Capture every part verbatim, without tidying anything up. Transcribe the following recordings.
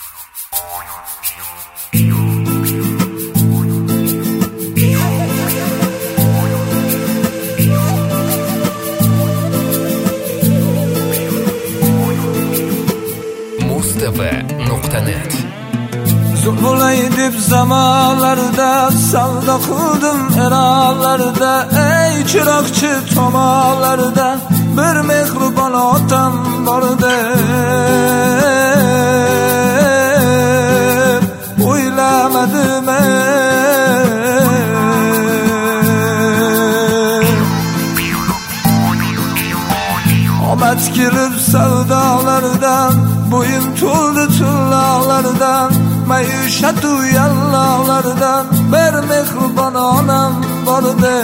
mustafa nuqta net. Zulmulay deb zamonlarda savdo qildim eronlarda, ey chiroqchi tomonlarda bir mehribon otam bordi. O'ylamadim omad kelib savdolardan, bo'yim to'ldi tillolardan, maishat u yallolardan bir mehribon onam bordi.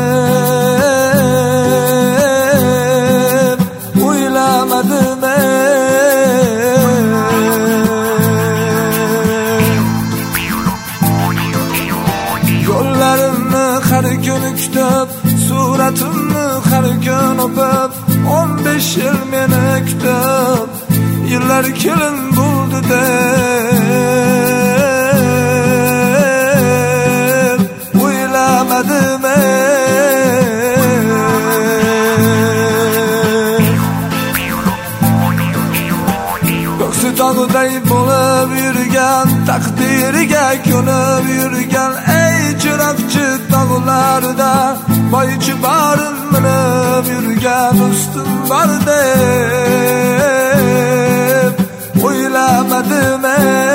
O'ylamadim yo'llarimni har kun kutib, suratimni har kun o'pib, o'n besh yil meni kutib, yillar kelin bo'ldi deb o'ylamadim. Ko'ksi tog'day bo'lib yurgan, taqdiriga ko'nib yurgan, ey chiroqchi tog'larda boychi borin minib yurgan ustim bor deb o'ylamadim.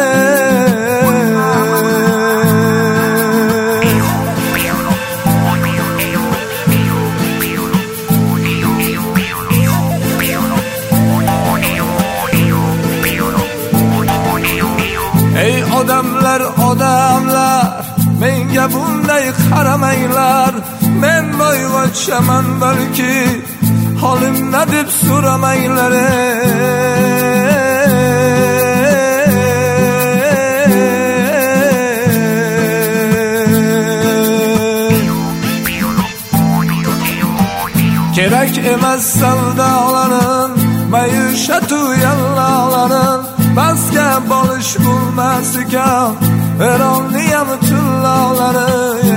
Ey odamlar, odamlar, menga bunday qaramanglar, men boyvachchaman balki, holimna deb so'ramanglar. Kerak emas savdolarin, maishat-u yallolarni, basga bolish bo'lmas ekan eroniyam tillolari.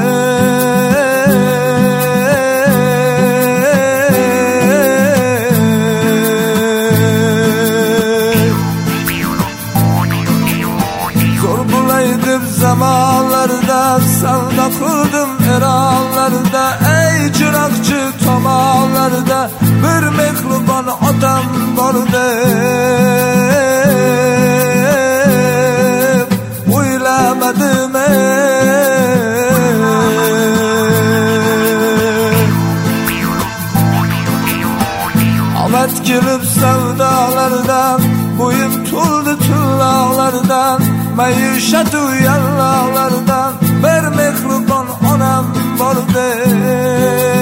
Zo'r bo'lay deb zamonlarda savdo qildim eronlarda, ey chiroqchi tomonlarda bir mehribon otam bordi. O'ylamadim omad kelib savdolardan, bo'yim to'ldi tillolardan, maishat-u yallolardan bir mehribon onam bordi.